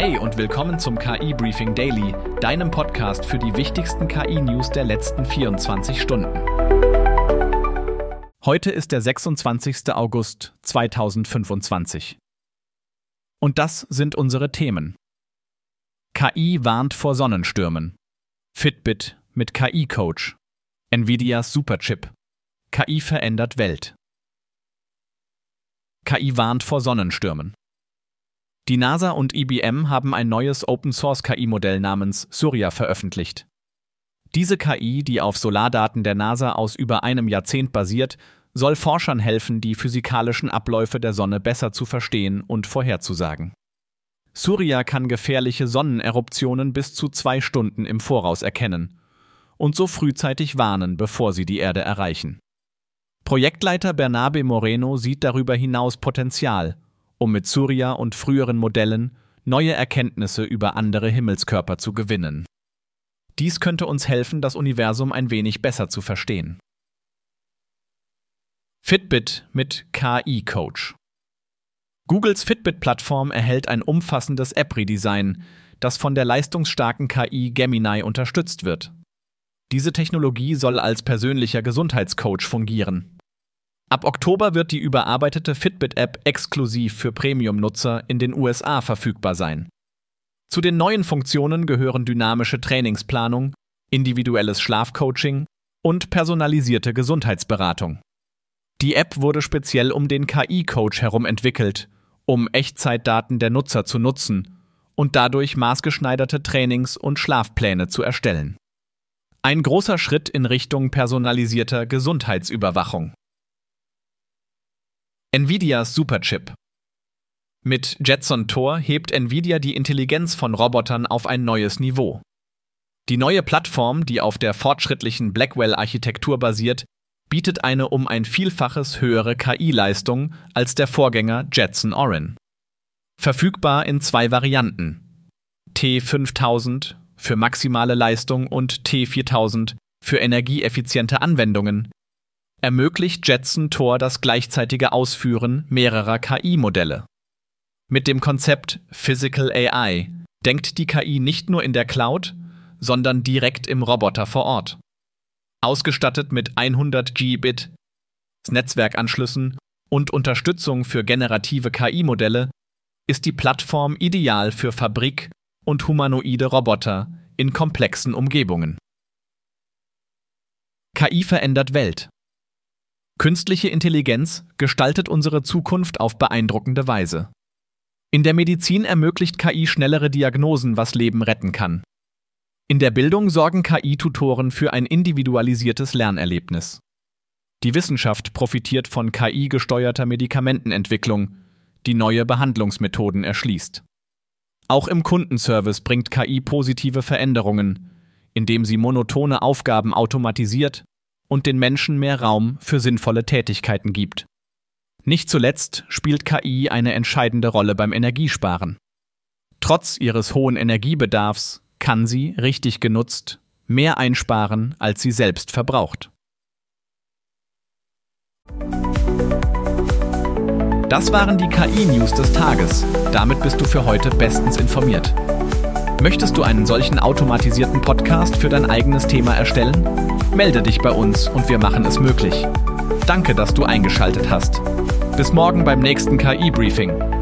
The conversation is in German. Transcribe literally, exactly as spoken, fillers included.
Hey und willkommen zum K I-Briefing Daily, deinem Podcast für die wichtigsten K I-News der letzten vierundzwanzig Stunden. Heute ist der sechsundzwanzigster August zweitausendfünfundzwanzig. Und das sind unsere Themen. K I warnt vor Sonnenstürmen. Fitbit mit K I-Coach. Nvidias Superchip. K I verändert Welt. K I warnt vor Sonnenstürmen. Die NASA und I B M haben ein neues Open-Source-K I-Modell namens Surya veröffentlicht. Diese K I, die auf Solardaten der NASA aus über einem Jahrzehnt basiert, soll Forschern helfen, die physikalischen Abläufe der Sonne besser zu verstehen und vorherzusagen. Surya kann gefährliche Sonneneruptionen bis zu zwei Stunden im Voraus erkennen und so frühzeitig warnen, bevor sie die Erde erreichen. Projektleiter Bernabe Moreno sieht darüber hinaus Potenzial, um mit Surya und früheren Modellen neue Erkenntnisse über andere Himmelskörper zu gewinnen. Dies könnte uns helfen, das Universum ein wenig besser zu verstehen. Fitbit mit K I-Coach. Googles Fitbit-Plattform erhält ein umfassendes App-Redesign, das von der leistungsstarken K I Gemini unterstützt wird. Diese Technologie soll als persönlicher Gesundheitscoach fungieren. Ab Oktober wird die überarbeitete Fitbit-App exklusiv für Premium-Nutzer in den U S A verfügbar sein. Zu den neuen Funktionen gehören dynamische Trainingsplanung, individuelles Schlafcoaching und personalisierte Gesundheitsberatung. Die App wurde speziell um den K I-Coach herum entwickelt, um Echtzeitdaten der Nutzer zu nutzen und dadurch maßgeschneiderte Trainings- und Schlafpläne zu erstellen. Ein großer Schritt in Richtung personalisierter Gesundheitsüberwachung. Nvidias Superchip. Mit Jetson Tor hebt Nvidia die Intelligenz von Robotern auf ein neues Niveau. Die neue Plattform, die auf der fortschrittlichen Blackwell-Architektur basiert, bietet eine um ein Vielfaches höhere K I-Leistung als der Vorgänger Jetson Orin. Verfügbar in zwei Varianten: T fünftausend für maximale Leistung und T viertausend für energieeffiziente Anwendungen, ermöglicht Jetson Tor das gleichzeitige Ausführen mehrerer K I-Modelle. Mit dem Konzept Physical A I denkt die K I nicht nur in der Cloud, sondern direkt im Roboter vor Ort. Ausgestattet mit hundert Gigabit Netzwerkanschlüssen und Unterstützung für generative K I-Modelle ist die Plattform ideal für Fabrik- und humanoide Roboter in komplexen Umgebungen. K I verändert Welt. Künstliche Intelligenz gestaltet unsere Zukunft auf beeindruckende Weise. In der Medizin ermöglicht K I schnellere Diagnosen, was Leben retten kann. In der Bildung sorgen K I-Tutoren für ein individualisiertes Lernerlebnis. Die Wissenschaft profitiert von K I-gesteuerter Medikamentenentwicklung, die neue Behandlungsmethoden erschließt. Auch im Kundenservice bringt K I positive Veränderungen, indem sie monotone Aufgaben automatisiert und den Menschen mehr Raum für sinnvolle Tätigkeiten gibt. Nicht zuletzt spielt K I eine entscheidende Rolle beim Energiesparen. Trotz ihres hohen Energiebedarfs kann sie, richtig genutzt, mehr einsparen, als sie selbst verbraucht. Das waren die K I-News des Tages. Damit bist du für heute bestens informiert. Möchtest du einen solchen automatisierten Podcast für dein eigenes Thema erstellen? Melde dich bei uns und wir machen es möglich. Danke, dass du eingeschaltet hast. Bis morgen beim nächsten K I-Briefing.